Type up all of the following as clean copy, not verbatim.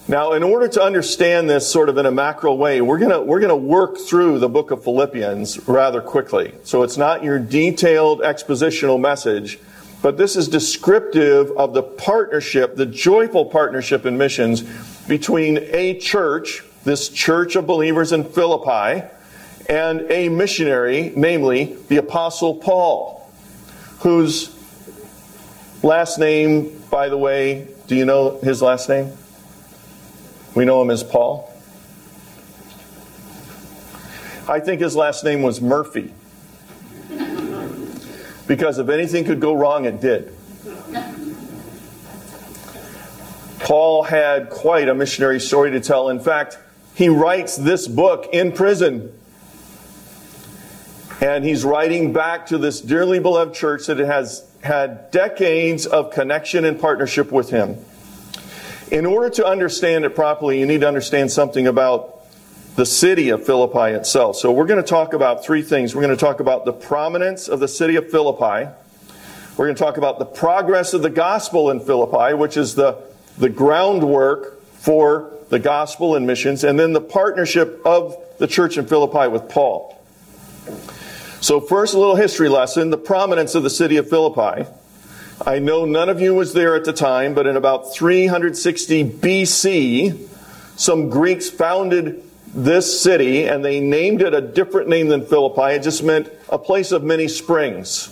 Now, in order to understand this sort of in a macro way, we're going to work through the book of Philippians rather quickly. So it's not your detailed expositional message, but this is descriptive of the partnership, the joyful partnership in missions between a church, this church of believers in Philippi, and a missionary, namely the Apostle Paul, whose last name, by the way, do you know his last name? We know him as Paul. I think his last name was Murphy. Because if anything could go wrong, it did. Paul had quite a missionary story to tell. In fact, he writes this book in prison. And he's writing back to this dearly beloved church that has had decades of connection and partnership with him. In order to understand it properly, you need to understand something about the city of Philippi itself. So we're going to talk about three things. We're going to talk about the prominence of the city of Philippi. We're going to talk about the progress of the gospel in Philippi, which is the groundwork for the gospel and missions, and then the partnership of the church in Philippi with Paul. So first, a little history lesson, the prominence of the city of Philippi. I know none of you was there at the time, but in about 360 BC, some Greeks founded this city, and they named it a different name than Philippi. It just meant a place of many springs.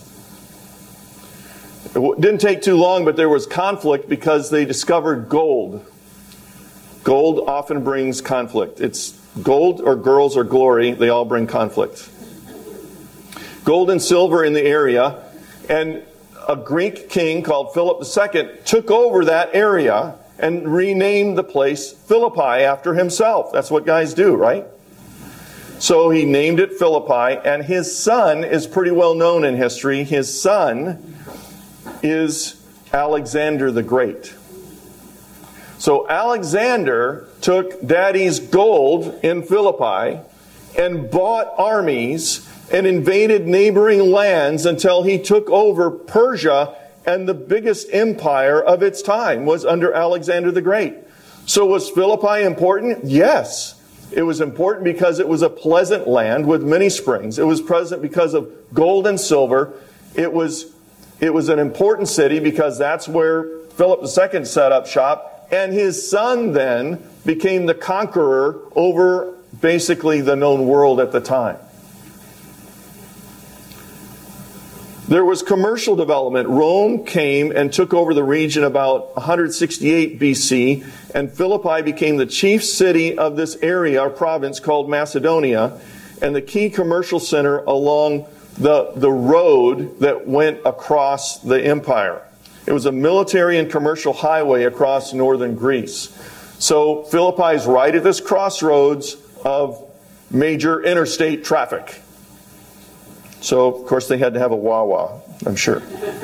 It didn't take too long, but there was conflict because they discovered gold. Gold often brings conflict. It's gold or girls or glory, they all bring conflict. Gold and silver in the area, and a Greek king called Philip II took over that area and renamed the place Philippi after himself. That's what guys do, right? So he named it Philippi, and his son is pretty well known in history. His son is Alexander the Great. So Alexander took daddy's gold in Philippi and bought armies and invaded neighboring lands until he took over Persia, and the biggest empire of its time was under Alexander the Great. So was Philippi important? Yes. It was important because it was a pleasant land with many springs. It was present because of gold and silver. It was an important city because that's where Philip II set up shop, and his son then became the conqueror over basically the known world at the time. There was commercial development. Rome came and took over the region about 168 BC, and Philippi became the chief city of this area or province called Macedonia, and the key commercial center along the road that went across the empire. It was a military and commercial highway across northern Greece. So Philippi is right at this crossroads of major interstate traffic. So, of course, they had to have a Wawa, I'm sure.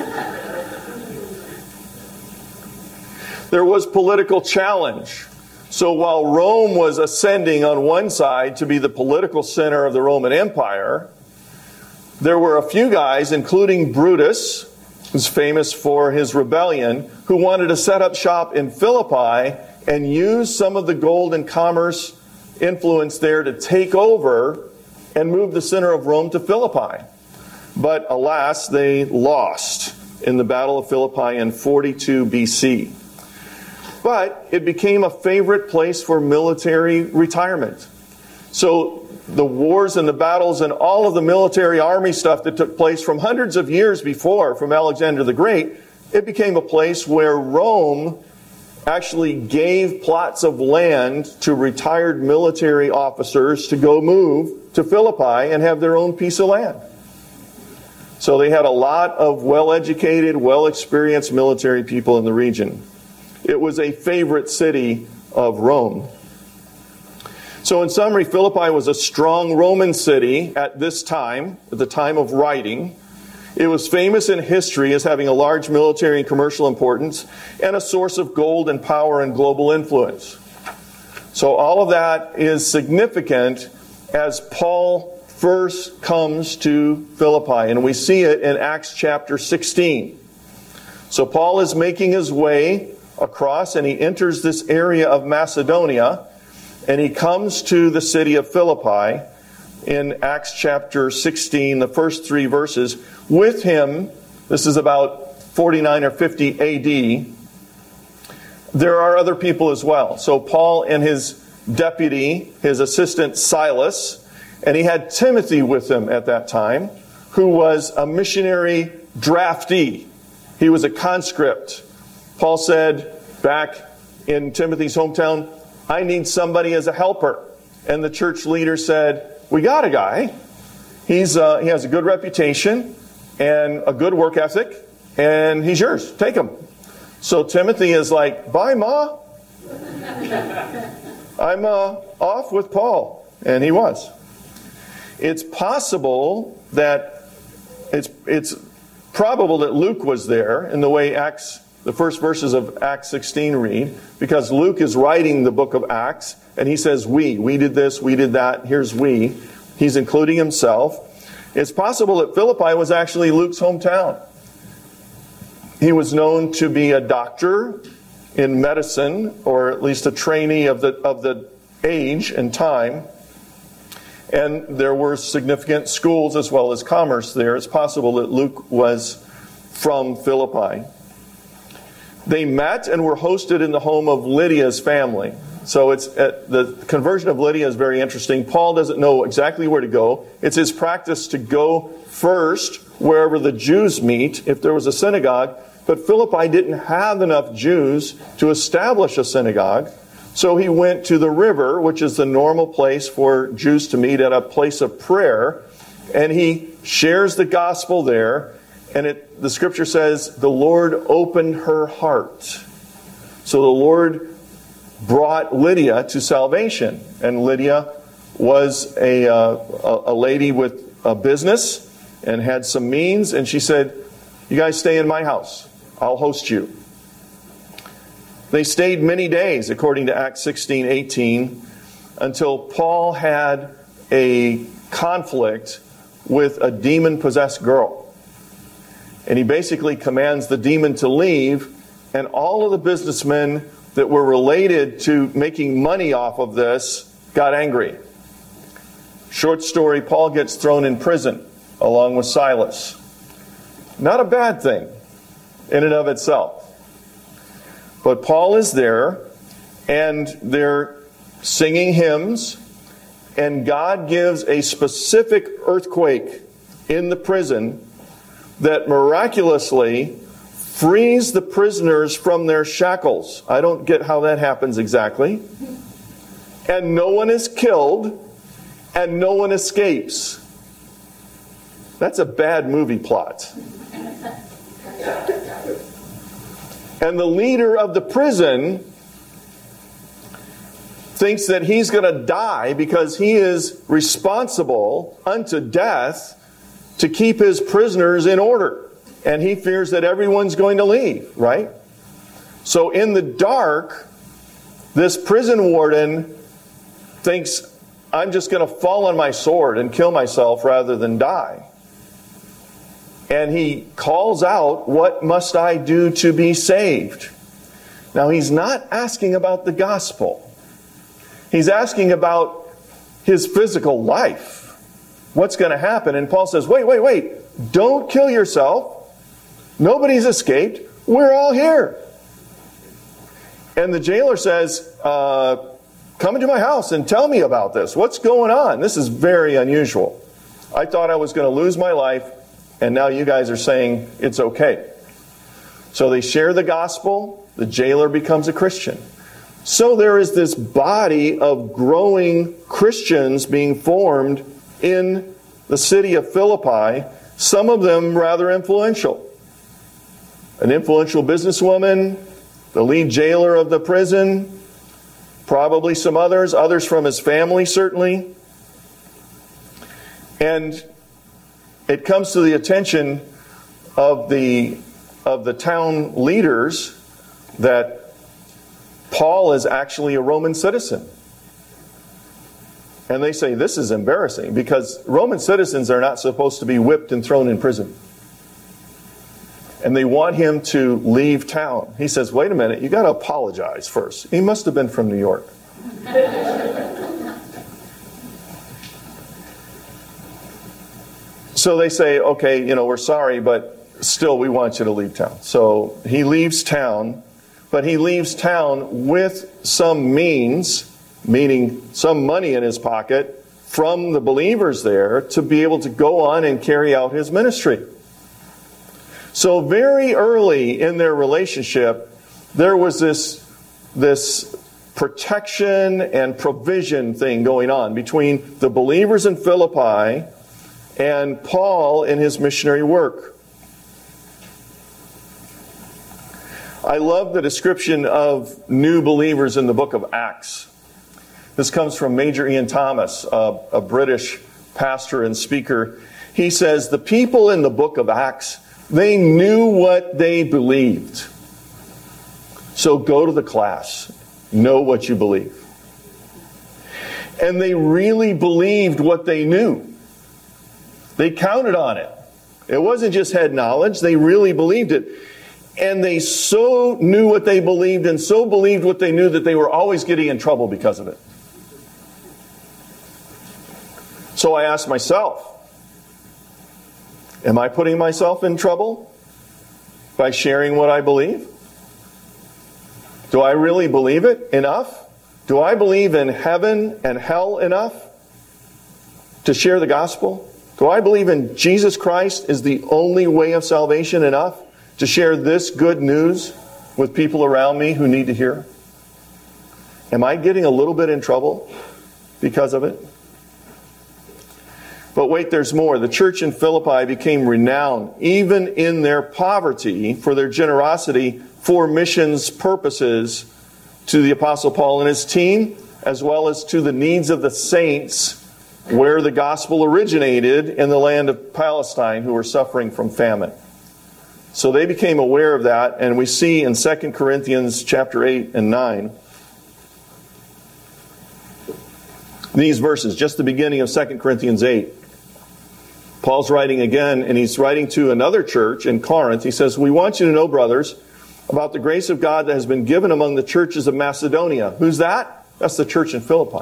There was political challenge. So while Rome was ascending on one side to be the political center of the Roman Empire, there were a few guys, including Brutus, who's famous for his rebellion, who wanted to set up shop in Philippi and use some of the gold and commerce influence there to take over and move the center of Rome to Philippi. But alas, they lost in the Battle of Philippi in 42 BC. But it became a favorite place for military retirement. So the wars and the battles and all of the military army stuff that took place from hundreds of years before, from Alexander the Great, it became a place where Rome actually gave plots of land to retired military officers to go move to Philippi and have their own piece of land. So they had a lot of well-educated, well-experienced military people in the region. It was a favorite city of Rome. So in summary, Philippi was a strong Roman city at this time, at the time of writing. It was famous in history as having a large military and commercial importance and a source of gold and power and global influence. So all of that is significant as Paul first comes to Philippi, and we see it in Acts chapter 16. So Paul is making his way across, and he enters this area of Macedonia, and he comes to the city of Philippi in Acts chapter 16, the first 3 verses. With him, this is about 49 or 50 AD, there are other people as well. So Paul and his deputy, his assistant Silas, and he had Timothy with him at that time, who was a missionary draftee. He was a conscript. Paul said back in Timothy's hometown, I need somebody as a helper. And the church leader said, we got a guy. He has a good reputation and a good work ethic, and he's yours. Take him. So Timothy is like, bye, Ma. I'm off with Paul. And he was. It's possible that it's probable that Luke was there in the way the first verses of Acts 16 read, because Luke is writing the book of Acts, and he says we did this, we did that, here's we. He's including himself. It's possible that Philippi was actually Luke's hometown. He was known to be a doctor in medicine, or at least a trainee of the age and time. And there were significant schools as well as commerce there. It's possible that Luke was from Philippi. They met and were hosted in the home of Lydia's family. So the conversion of Lydia is very interesting. Paul doesn't know exactly where to go. It's his practice to go first wherever the Jews meet, if there was a synagogue. But Philippi didn't have enough Jews to establish a synagogue. So he went to the river, which is the normal place for Jews to meet at a place of prayer. And he shares the gospel there. And the scripture says, the Lord opened her heart. So the Lord brought Lydia to salvation. And Lydia was a lady with a business and had some means. And she said, you guys stay in my house. I'll host you. They stayed many days, according to Acts 16:18, until Paul had a conflict with a demon-possessed girl. And he basically commands the demon to leave, and all of the businessmen that were related to making money off of this got angry. Short story, Paul gets thrown in prison along with Silas. Not a bad thing in and of itself. But Paul is there, and they're singing hymns, and God gives a specific earthquake in the prison that miraculously frees the prisoners from their shackles. I don't get how that happens exactly. And no one is killed, and no one escapes. That's a bad movie plot. And the leader of the prison thinks that he's going to die because he is responsible unto death to keep his prisoners in order. And he fears that everyone's going to leave, right? So in the dark, this prison warden thinks, I'm just going to fall on my sword and kill myself rather than die. And he calls out, what must I do to be saved? Now, he's not asking about the gospel. He's asking about his physical life. What's going to happen? And Paul says, wait. Don't kill yourself. Nobody's escaped. We're all here. And the jailer says, come into my house and tell me about this. What's going on? This is very unusual. I thought I was going to lose my life. And now you guys are saying it's okay. So they share the gospel. The jailer becomes a Christian. So there is this body of growing Christians being formed in the city of Philippi, some of them rather influential. An influential businesswoman, the lead jailer of the prison, probably some others from his family certainly. And it comes to the attention of the town leaders that Paul is actually a Roman citizen. And they say, this is embarrassing, because Roman citizens are not supposed to be whipped and thrown in prison. and they want him to leave town. He says, wait a minute, you got to apologize first. He must have been from New York. So they say, okay, we're sorry, but still we want you to leave town. So he leaves town, but he leaves town with some means, meaning some money in his pocket, from the believers there to be able to go on and carry out his ministry. So very early in their relationship, there was this protection and provision thing going on between the believers in Philippi and Paul in his missionary work. I love the description of new believers in the book of Acts. This comes from Major Ian Thomas, a British pastor and speaker. He says, the people in the book of Acts, they knew what they believed. So go to the class. Know what you believe. And they really believed what they knew. They counted on it. It wasn't just head knowledge. They really believed it. And they so knew what they believed and so believed what they knew that they were always getting in trouble because of it. So I asked myself, am I putting myself in trouble by sharing what I believe? Do I really believe it enough? Do I believe in heaven and hell enough to share the gospel? Do I believe in Jesus Christ is the only way of salvation enough to share this good news with people around me who need to hear? Am I getting a little bit in trouble because of it? But wait, there's more. The church in Philippi became renowned, even in their poverty, for their generosity for missions purposes to the Apostle Paul and his team, as well as to the needs of the saints where the gospel originated in the land of Palestine who were suffering from famine. So they became aware of that, and we see in 2 Corinthians chapter 8 and 9, these verses, just the beginning of 2 Corinthians 8. Paul's writing again, and he's writing to another church in Corinth. He says, we want you to know, brothers, about the grace of God that has been given among the churches of Macedonia. Who's that? That's the church in Philippi.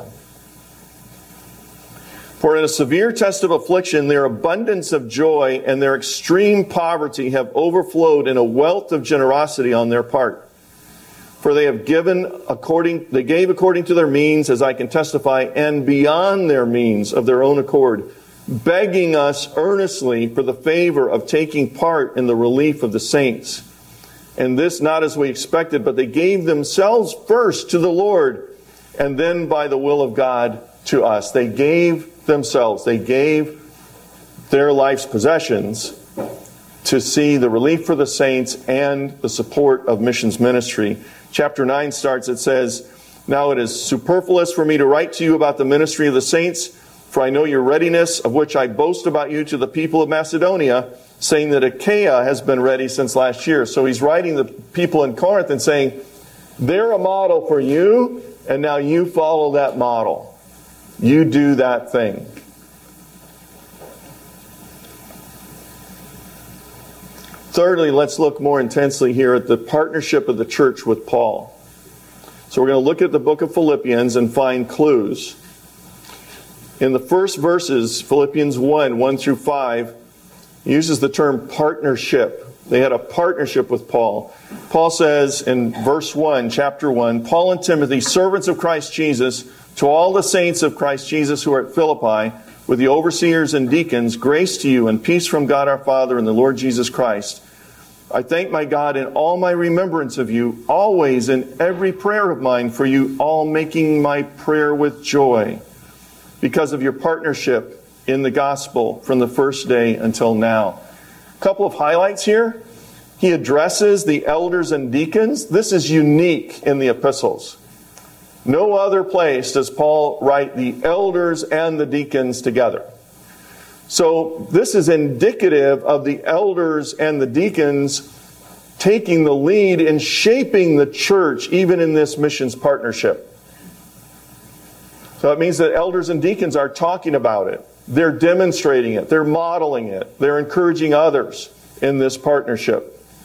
For in a severe test of affliction, their abundance of joy and their extreme poverty have overflowed in a wealth of generosity on their part. For they gave according to their means, as I can testify, and beyond their means of their own accord, begging us earnestly for the favor of taking part in the relief of the saints. And this not as we expected, but they gave themselves first to the Lord, and then by the will of God to us. They gave themselves. They gave their life's possessions to see the relief for the saints and the support of missions ministry. Chapter 9 starts, it says, now it is superfluous for me to write to you about the ministry of the saints, for I know your readiness, of which I boast about you to the people of Macedonia, saying that Achaia has been ready since last year. So he's writing the people in Corinth and saying, they're a model for you, and now you follow that model. You do that thing. Thirdly, let's look more intensely here at the partnership of the church with Paul. So we're going to look at the book of Philippians and find clues. In the first verses, Philippians 1 through 5, uses the term partnership. They had a partnership with Paul. Paul says in verse 1, chapter 1, Paul and Timothy, servants of Christ Jesus, to all the saints of Christ Jesus who are at Philippi, with the overseers and deacons, grace to you and peace from God our Father and the Lord Jesus Christ. I thank my God in all my remembrance of you, always in every prayer of mine for you, all making my prayer with joy, because of your partnership in the gospel from the first day until now. A couple of highlights here. He addresses the elders and deacons. This is unique in the epistles. No other place does Paul write the elders and the deacons together. So this is indicative of the elders and the deacons taking the lead in shaping the church, even in this missions partnership. So it means that elders and deacons are talking about it. They're demonstrating it. They're modeling it. They're encouraging others in this partnership.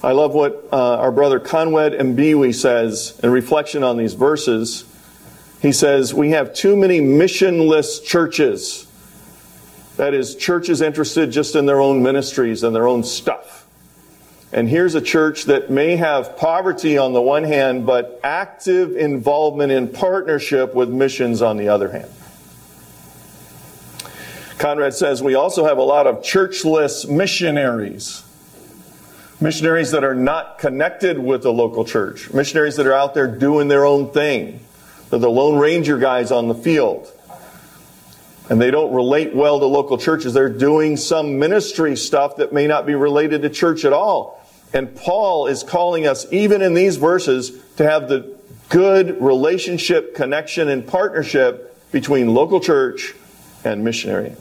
I love what our brother Conwed Mbiwi says in reflection on these verses. He says, we have too many missionless churches. That is, churches interested just in their own ministries and their own stuff. And here's a church that may have poverty on the one hand, but active involvement in partnership with missions on the other hand. Conrad says, we also have a lot of churchless missionaries. Missionaries that are not connected with the local church. Missionaries that are out there doing their own thing. They're the Lone Ranger guys on the field. And they don't relate well to local churches. They're doing some ministry stuff that may not be related to church at all. And Paul is calling us, even in these verses, to have the good relationship, connection, and partnership between local church and missionary.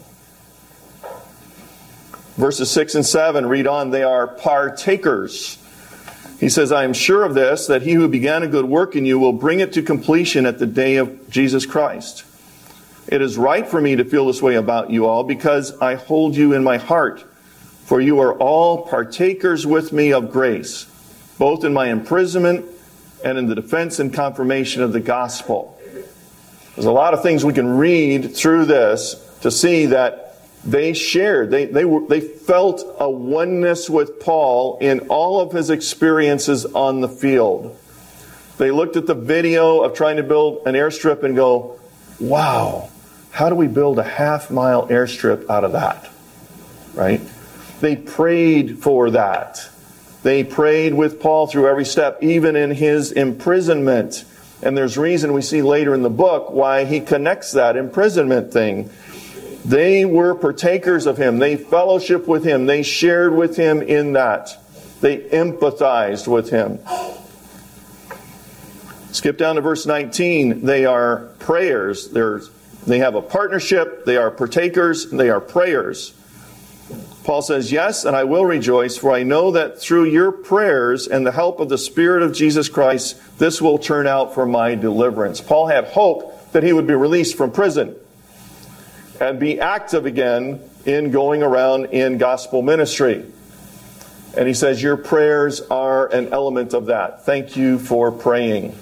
Verses 6 and 7, read on, they are partakers. He says, I am sure of this, that he who began a good work in you will bring it to completion at the day of Jesus Christ. It is right for me to feel this way about you all, because I hold you in my heart. For you are all partakers with me of grace, both in my imprisonment and in the defense and confirmation of the gospel. There's a lot of things we can read through this to see that they shared. They felt a oneness with Paul in all of his experiences on the field. They looked at the video of trying to build an airstrip and go, wow, how do we build a half-mile airstrip out of that? Right? They prayed for that. They prayed with Paul through every step, even in his imprisonment. And there's reason we see later in the book why he connects that imprisonment thing. They were partakers of him. They fellowshiped with him. They shared with him in that. They empathized with him. Skip down to verse 19. They are prayers. They have a partnership. They are partakers. They are prayers. Paul says, yes, and I will rejoice, for I know that through your prayers and the help of the Spirit of Jesus Christ, this will turn out for my deliverance. Paul had hope that he would be released from prison and be active again in going around in gospel ministry. And he says, your prayers are an element of that. Thank you for praying.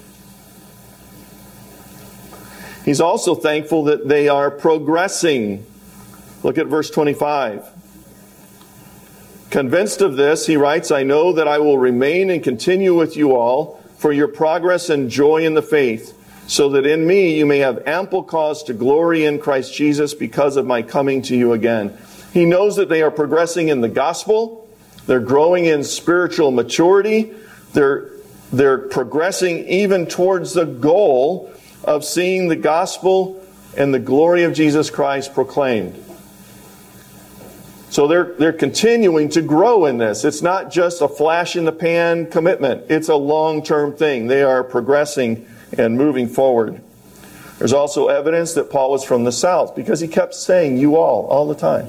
He's also thankful that they are progressing. Look at verse 25. Convinced of this, he writes, I know that I will remain and continue with you all for your progress and joy in the faith, so that in me you may have ample cause to glory in Christ Jesus because of my coming to you again. He knows that they are progressing in the gospel. They're growing in spiritual maturity. They're progressing even towards the goal of seeing the gospel and the glory of Jesus Christ proclaimed. So they're continuing to grow in this. It's not just a flash in the pan commitment. It's a long-term thing. They are progressing and moving forward. There's also evidence that Paul was from the South because he kept saying you all the time.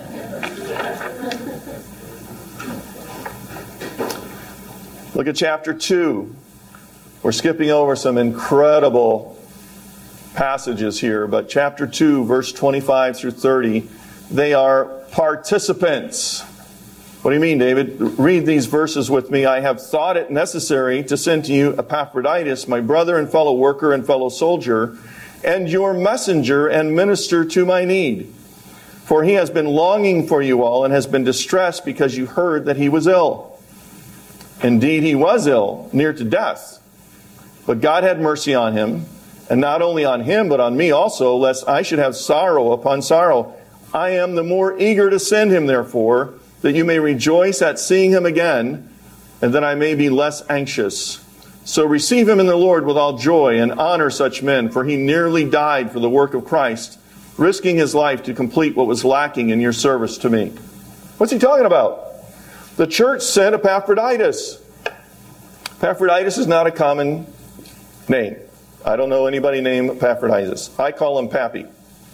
Look at chapter 2. We're skipping over some incredible passages here, but chapter 2, verse 25 through 30, they are participants. What do you mean, David? Read these verses with me. I have thought it necessary to send to you Epaphroditus, my brother and fellow worker and fellow soldier, and your messenger and minister to my need. For he has been longing for you all and has been distressed because you heard that he was ill. Indeed, he was ill, near to death. But God had mercy on him, and not only on him, but on me also, lest I should have sorrow upon sorrow. I am the more eager to send him, therefore, that you may rejoice at seeing him again, and that I may be less anxious. So receive him in the Lord with all joy, and honor such men, for he nearly died for the work of Christ, risking his life to complete what was lacking in your service to me. What's he talking about? The church sent Epaphroditus. Epaphroditus is not a common name. I don't know anybody named Epaphroditus. I call him Pappy.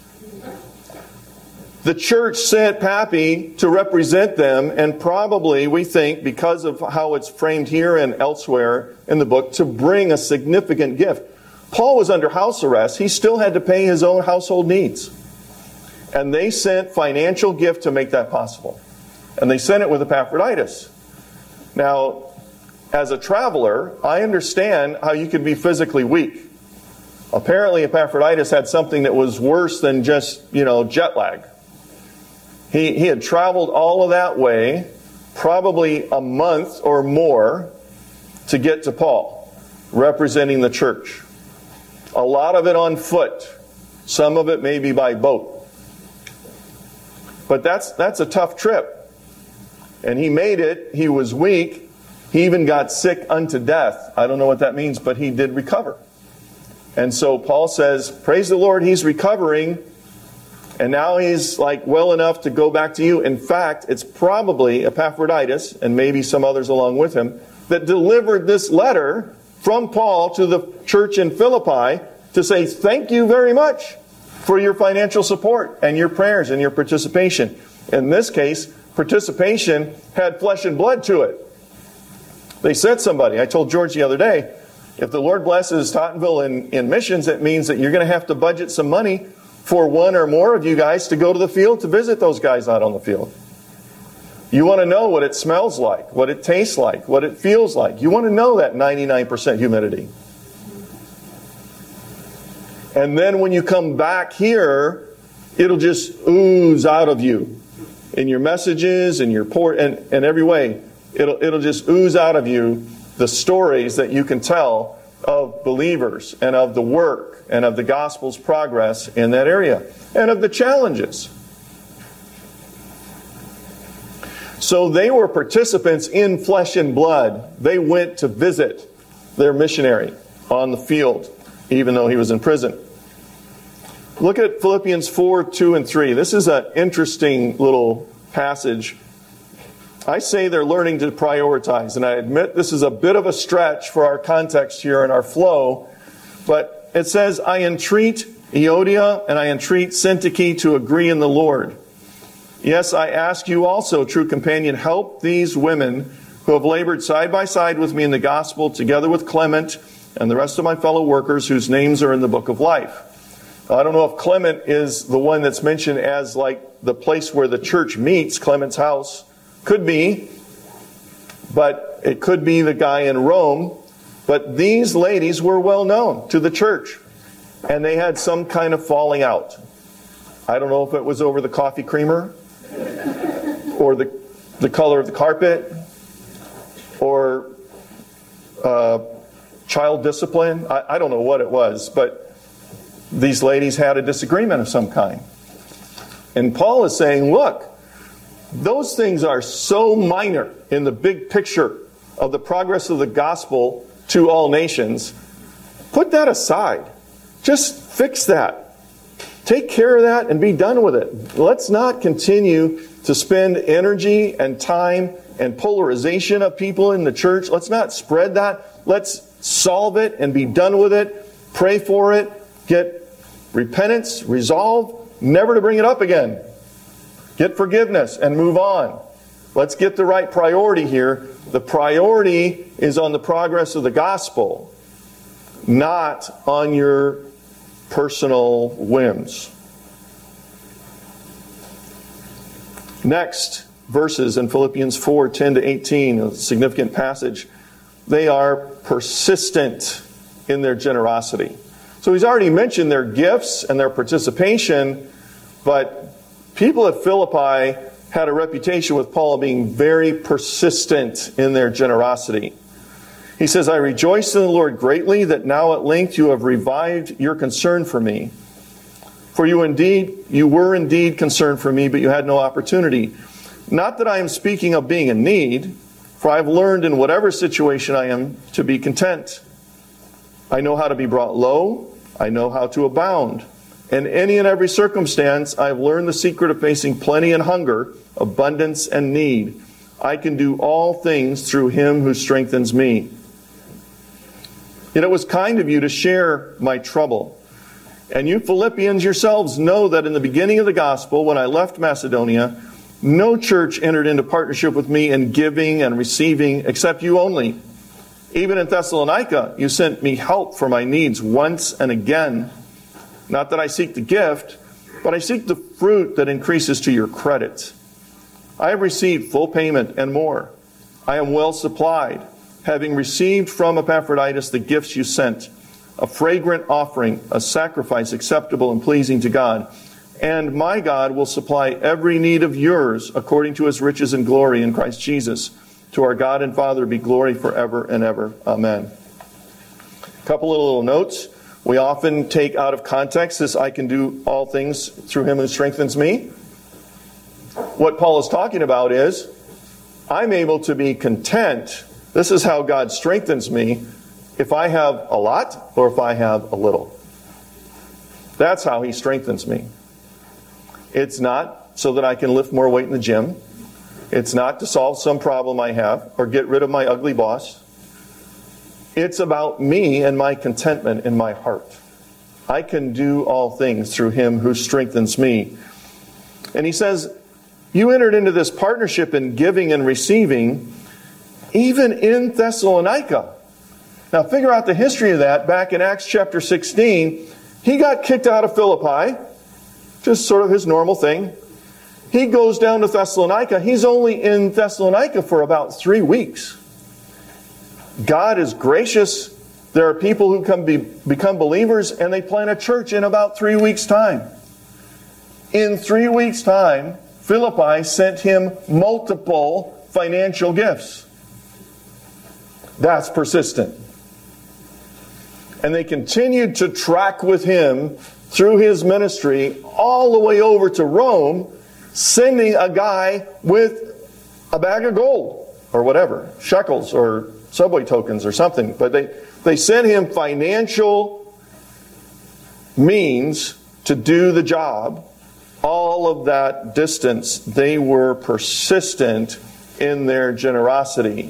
The church sent Pappy to represent them, and probably, we think, because of how it's framed here and elsewhere in the book, to bring a significant gift. Paul was under house arrest. He still had to pay his own household needs. And they sent financial gift to make that possible. And they sent it with Epaphroditus. Now, as a traveler, I understand how you could be physically weak. Apparently, Epaphroditus had something that was worse than just, jet lag. He had traveled all of that way, probably a month or more, to get to Paul, representing the church. A lot of it on foot. Some of it maybe by boat. But that's a tough trip. And he made it. He was weak. He even got sick unto death. I don't know what that means, but he did recover. And so Paul says, praise the Lord, he's recovering. And now he's well enough to go back to you. In fact, it's probably Epaphroditus, and maybe some others along with him, that delivered this letter from Paul to the church in Philippi to say, thank you very much for your financial support and your prayers and your participation. In this case, participation had flesh and blood to it. They sent somebody. I told George the other day, if the Lord blesses Tottenville in missions, it means that you're going to have to budget some money for one or more of you guys to go to the field to visit those guys out on the field. You want to know what it smells like, what it tastes like, what it feels like. You want to know that 99% humidity. And then when you come back here, it'll just ooze out of you in your messages and your and every way. It'll just ooze out of you the stories that you can tell of believers and of the work and of the gospel's progress in that area and of the challenges. So they were participants in flesh and blood. They went to visit their missionary on the field, even though he was in prison. Look at Philippians 4, 2, and 3. This is an interesting little passage. I say they're learning to prioritize, and I admit this is a bit of a stretch for our context here and our flow, but it says, I entreat Euodia and I entreat Syntyche to agree in the Lord. Yes, I ask you also, true companion, help these women who have labored side by side with me in the gospel, together with Clement and the rest of my fellow workers whose names are in the book of life. I don't know if Clement is the one that's mentioned as the place where the church meets, Clement's house. Could be, but it could be the guy in Rome. But these ladies were well known to the church, and they had some kind of falling out. I don't know if it was over the coffee creamer, or the color of the carpet, or child discipline. I don't know what it was, but these ladies had a disagreement of some kind. And Paul is saying, look, those things are so minor in the big picture of the progress of the gospel to all nations. Put that aside. Just fix that. Take care of that and be done with it. Let's not continue to spend energy and time and polarization of people in the church. Let's not spread that. Let's solve it and be done with it. Pray for it. Get repentance, resolve, never to bring it up again. Get forgiveness and move on. Let's get the right priority here. The priority is on the progress of the gospel, not on your personal whims. Next verses in Philippians 4, 10 to 18, a significant passage. They are persistent in their generosity. So he's already mentioned their gifts and their participation, but people at Philippi had a reputation with Paul being very persistent in their generosity. He says, I rejoice in the Lord greatly that now at length you have revived your concern for me. For you were indeed concerned for me, but you had no opportunity. Not that I am speaking of being in need, for I have learned in whatever situation I am to be content. I know how to be brought low. I know how to abound. In any and every circumstance, I have learned the secret of facing plenty and hunger, abundance and need. I can do all things through Him who strengthens me. Yet it was kind of you to share my trouble. And you Philippians yourselves know that in the beginning of the gospel, when I left Macedonia, no church entered into partnership with me in giving and receiving except you only. Even in Thessalonica, you sent me help for my needs once and again. Not that I seek the gift, but I seek the fruit that increases to your credit. I have received full payment and more. I am well supplied, having received from Epaphroditus the gifts you sent, a fragrant offering, a sacrifice acceptable and pleasing to God. And my God will supply every need of yours according to his riches and glory in Christ Jesus. To our God and Father be glory forever and ever. Amen. A couple of little notes. We often take out of context this, I can do all things through him who strengthens me. What Paul is talking about is, I'm able to be content. This is how God strengthens me if I have a lot or if I have a little. That's how he strengthens me. It's not so that I can lift more weight in the gym. It's not to solve some problem I have or get rid of my ugly boss. It's about me and my contentment in my heart. I can do all things through him who strengthens me. And he says, you entered into this partnership in giving and receiving, even in Thessalonica. Now figure out the history of that. Back in Acts chapter 16, he got kicked out of Philippi, just sort of his normal thing. He goes down to Thessalonica. He's only in Thessalonica for about 3 weeks. God is gracious. There are people who become believers and they plant a church in about 3 weeks' time. In 3 weeks' time, Philippi sent him multiple financial gifts. That's persistent. And they continued to track with him through his ministry all the way over to Rome, sending a guy with a bag of gold or whatever, shekels or subway tokens or something. But they sent him financial means to do the job. All of that distance, they were persistent in their generosity.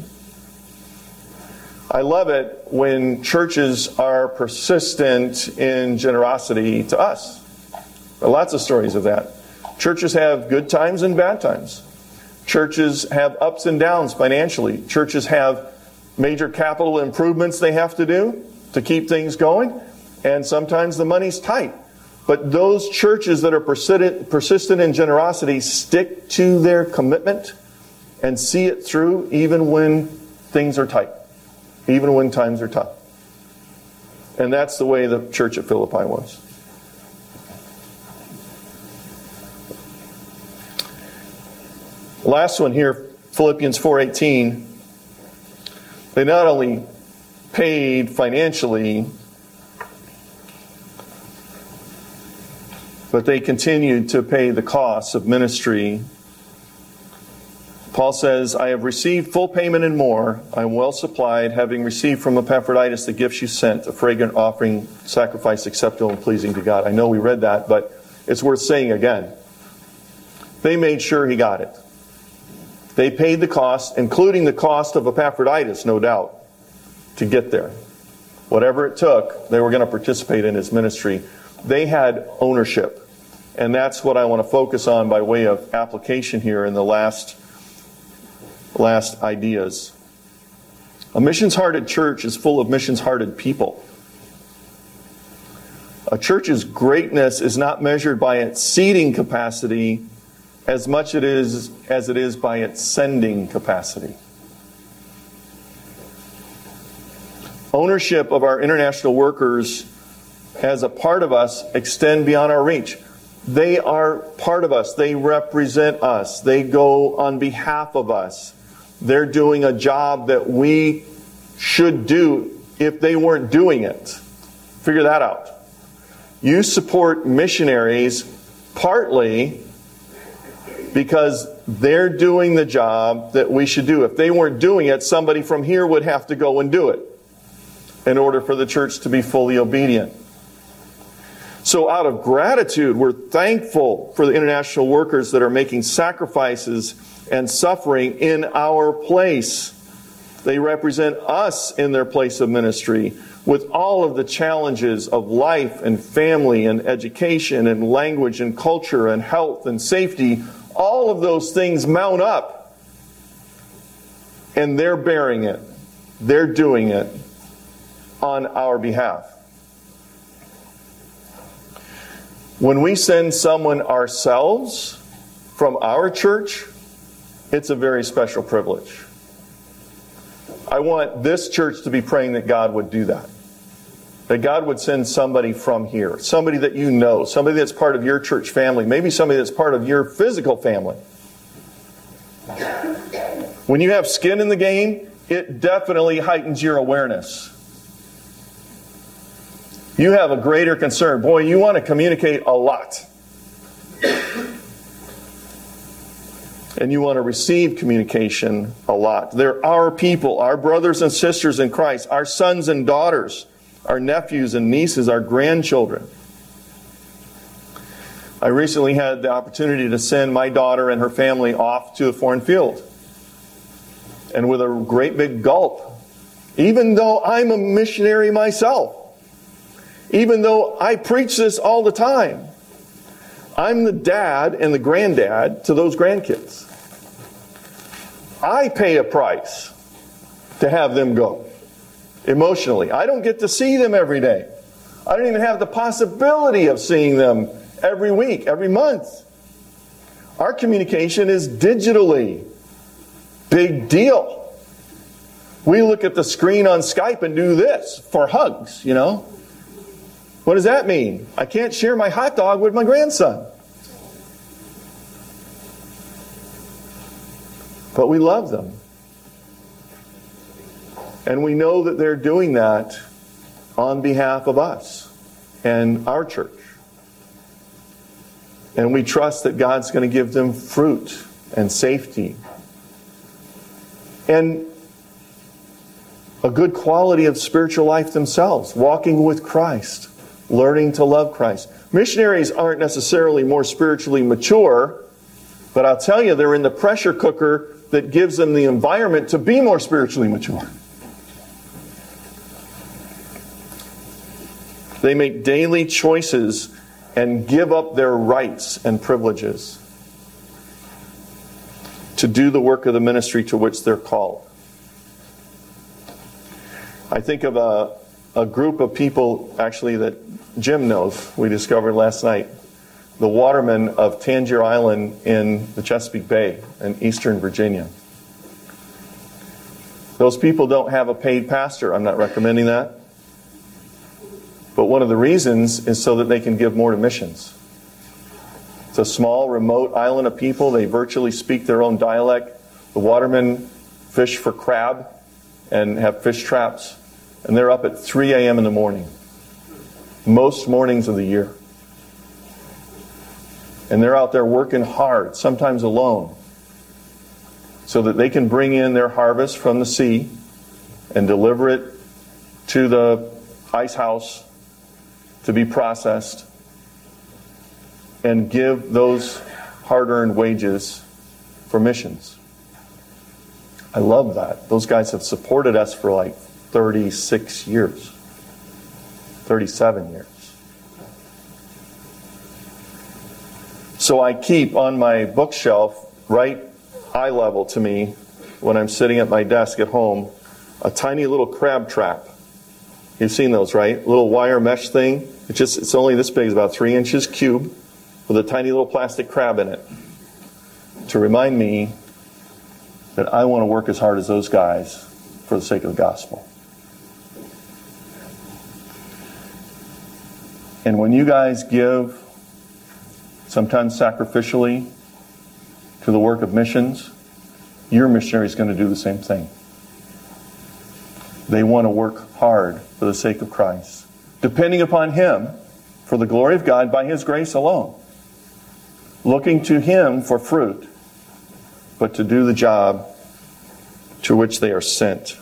I love it when churches are persistent in generosity to us. There are lots of stories of that. Churches have good times and bad times. Churches have ups and downs financially. Churches have major capital improvements they have to do to keep things going. And sometimes the money's tight. But those churches that are persistent in generosity stick to their commitment and see it through even when things are tight. Even when times are tough. And that's the way the church at Philippi was. Last one here, Philippians 4:18. They not only paid financially, but they continued to pay the costs of ministry. Paul says, I have received full payment and more. I am well supplied, having received from Epaphroditus the gifts you sent, a fragrant offering, sacrifice acceptable and pleasing to God. I know we read that, but it's worth saying again. They made sure he got it. They paid the cost, including the cost of Epaphroditus, no doubt, to get there. Whatever it took, they were going to participate in his ministry. They had ownership. And that's what I want to focus on by way of application here in the last ideas. A missions-hearted church is full of missions-hearted people. A church's greatness is not measured by its seating capacity as much as it is by its sending capacity. Ownership of our international workers as a part of us extend beyond our reach. They are part of us. They represent us. They go on behalf of us. They're doing a job that we should do if they weren't doing it. Figure that out. You support missionaries partly because they're doing the job that we should do. If they weren't doing it, somebody from here would have to go and do it in order for the church to be fully obedient. So out of gratitude, we're thankful for the international workers that are making sacrifices and suffering in our place. They represent us in their place of ministry with all of the challenges of life and family and education and language and culture and health and safety. All of those things mount up. And they're bearing it. They're doing it on our behalf. When we send someone ourselves from our church, it's a very special privilege. I want this church to be praying that God would do that. That God would send somebody from here, somebody that you know, somebody that's part of your church family, maybe somebody that's part of your physical family. When you have skin in the game, it definitely heightens your awareness. You have a greater concern. Boy, you want to communicate a lot. And you want to receive communication a lot. They're our people, our brothers and sisters in Christ, our sons and daughters, our nephews and nieces, our grandchildren. I recently had the opportunity to send my daughter and her family off to a foreign field. And with a great big gulp, even though I'm a missionary myself, even though I preach this all the time, I'm the dad and the granddad to those grandkids. I pay a price to have them go emotionally. I don't get to see them every day. I don't even have the possibility of seeing them every week, every month. Our communication is digitally. Big deal. We look at the screen on Skype and do this for hugs, you know. What does that mean? I can't share my hot dog with my grandson. But we love them. And we know that they're doing that on behalf of us and our church. And we trust that God's going to give them fruit and safety and a good quality of spiritual life themselves, walking with Christ, learning to love Christ. Missionaries aren't necessarily more spiritually mature, but I'll tell you, they're in the pressure cooker that gives them the environment to be more spiritually mature. They make daily choices and give up their rights and privileges to do the work of the ministry to which they're called. I think of a group of people, actually, that Jim knows, we discovered last night. The watermen of Tangier Island in the Chesapeake Bay in eastern Virginia. Those people don't have a paid pastor. I'm not recommending that. But one of the reasons is so that they can give more to missions. It's a small, remote island of people. They virtually speak their own dialect. The watermen fish for crab and have fish traps. And they're up at 3 a.m. in the morning. Most mornings of the year. And they're out there working hard, sometimes alone, so that they can bring in their harvest from the sea and deliver it to the ice house to be processed and give those hard-earned wages for missions. I love that. Those guys have supported us for like 36 years, 37 years. So I keep on my bookshelf, right eye level to me, when I'm sitting at my desk at home, a tiny little crab trap. You've seen those, right? Little wire mesh thing. It's only this big, it's about 3 inches cube, with a tiny little plastic crab in it. To remind me that I want to work as hard as those guys for the sake of the gospel. And when you guys give, sometimes sacrificially, to the work of missions, your missionary is going to do the same thing. They want to work hard for the sake of Christ, depending upon Him for the glory of God by His grace alone, looking to Him for fruit, but to do the job to which they are sent.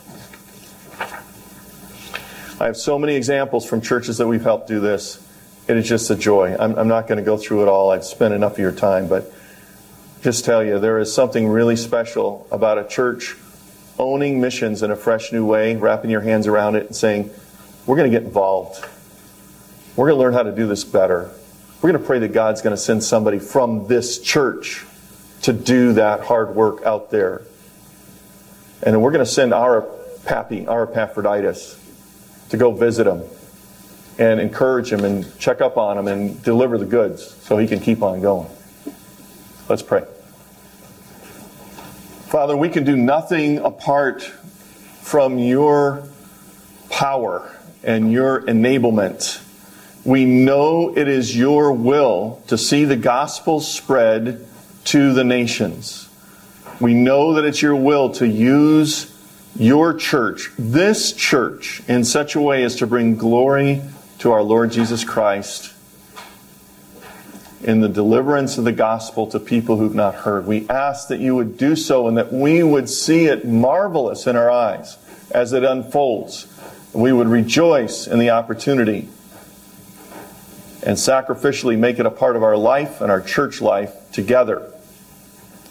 I have so many examples from churches that we've helped do this. It is just a joy. I'm not going to go through it all. I've spent enough of your time, but just tell you, there is something really special about a church owning missions in a fresh new way, wrapping your hands around it and saying, we're going to get involved. We're going to learn how to do this better. We're going to pray that God's going to send somebody from this church to do that hard work out there. And then we're going to send our Pappy, our Epaphroditus, to go visit him and encourage him and check up on him and deliver the goods so he can keep on going. Let's pray. Father, we can do nothing apart from your power and your enablement. We know it is your will to see the gospel spread to the nations. We know that it's your will to use your church, this church, in such a way as to bring glory to our Lord Jesus Christ in the deliverance of the gospel to people who've not heard. We ask that you would do so and that we would see it marvelous in our eyes as it unfolds. We would rejoice in the opportunity and sacrificially make it a part of our life and our church life together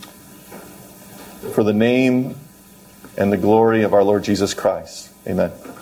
for the name and the glory of our Lord Jesus Christ. Amen.